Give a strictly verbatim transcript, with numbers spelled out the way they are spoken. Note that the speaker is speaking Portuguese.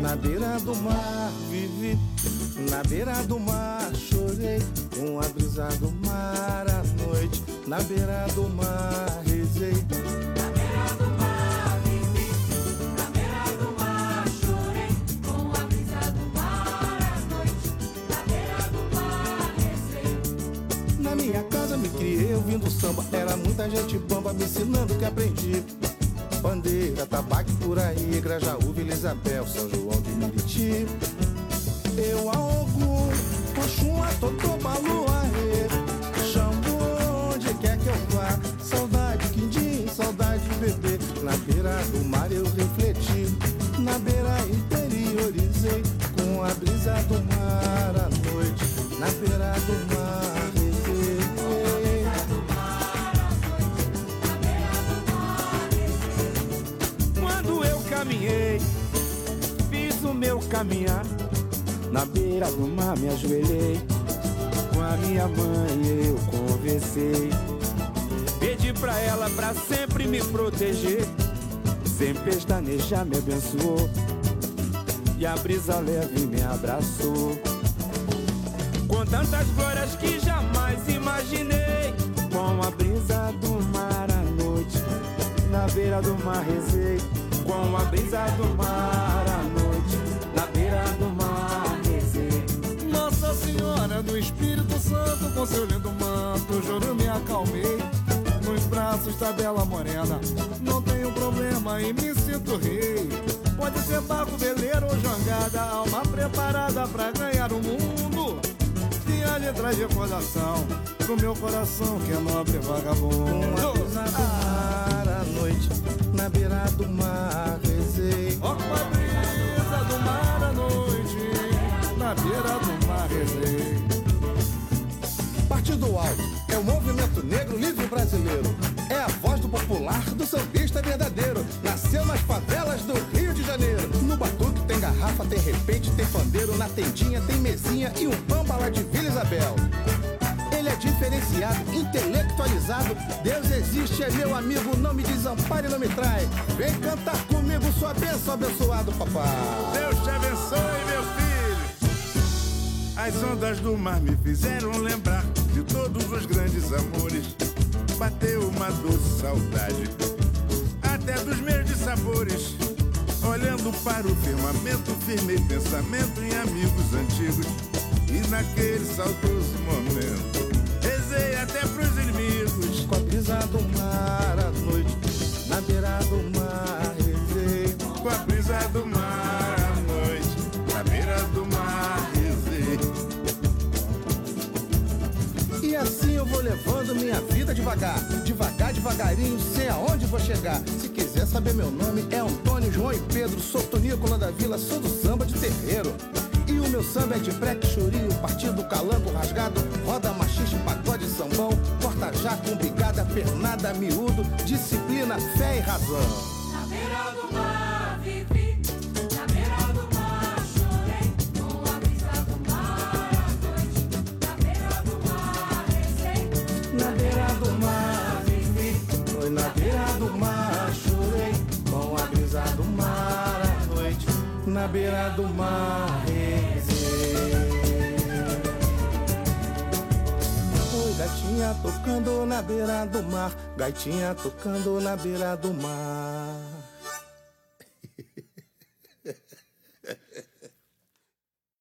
Na beira do mar vivi, na beira do mar chorei, com a brisa do mar à noite. Na beira do mar rezei. Na beira do mar vivi, na beira do mar chorei, com a brisa do mar à noite. Na beira do mar rezei. Na minha casa me criei ouvindo samba, era muita gente bamba me ensinando o que aprendi. Bandeira, tabaco por aí, Grajaú, Vila Isabel, São João de Meriti. Eu a Ogum, Oxum, a Totô, Balu, Arê, Xangô, onde quer que eu vá. Saudade, quindim, saudade, bebê. Na beira do mar eu refleti, na beira interiorizei, com a brisa do mar à noite. Na beira do mar rezei. Quando eu caminhei, fiz o meu caminhar, na beira do mar me ajoelhei, com a minha mãe eu conversei. Pedi pra ela pra sempre me proteger, sem pestanejar me abençoou, e a brisa leve me abraçou. Com tantas glórias que jamais imaginei, com a brisa do mar à noite, na beira do mar rezei, com a brisa do mar à noite, na beira do mar rezei. Nossa Senhora do Espírito Santo, com seu lindo manto, juro me acalmei. Nos braços da bela morena, não tenho problema e me sinto rei. Pode ser barco, veleiro ou jangada, alma preparada pra ganhar o mundo. E a letra de recordação pro meu coração que é nobre e vagabundo. Com a brisa do mar à noite, na beira do mar rezei. Ó, com a brisa do mar à noite, na beira do mar rezei. Partido Alto é o movimento negro livre brasileiro, é a voz do popular, do sambista verdadeiro. Nasceu nas favelas do Rio de Janeiro. No batuque tem garrafa, tem repente, tem pandeiro. Na tendinha tem mesinha e um bamba lá de Vila Isabel. Ele é diferenciado, intelectualizado. Deus existe, é meu amigo, não me desampare e não me trai. Vem cantar comigo, sua bênção, abençoado papai. Deus te abençoe, meu filho. As ondas do mar me fizeram lembrar de todos os grandes amores. Bateu uma doce saudade, até dos meus dissabores. Olhando para o firmamento, firmei pensamento em amigos antigos. E naquele saudoso momento, rezei até pros inimigos. Com a brisa do mar à noite, na beira do mar rezei. Com a brisa do mar à noite, na beira do mar rezei. E assim eu vou levando minha vida devagar, devagar, devagarinho, sei aonde vou chegar. Se quiser saber meu nome, é Antônio, João e Pedro. Sou Tonícola da Vila, sou do samba de terreiro. E o meu samba é de breque, chorinho, partido, calango, rasgado, roda, machixe, pagode, sambão, corta-jaco, umbigada, pernada, miúdo, disciplina, fé e razão. Na beira do mar vivi, na beira do mar chorei, com a brisa do mar à noite. Na beira do mar rezei, Na beira do mar vivi, foi na beira do mar chorei, com a brisa do mar à noite. Na beira do mar rezei. Oi, gaitinha tocando na beira do mar, gaitinha tocando na beira do mar.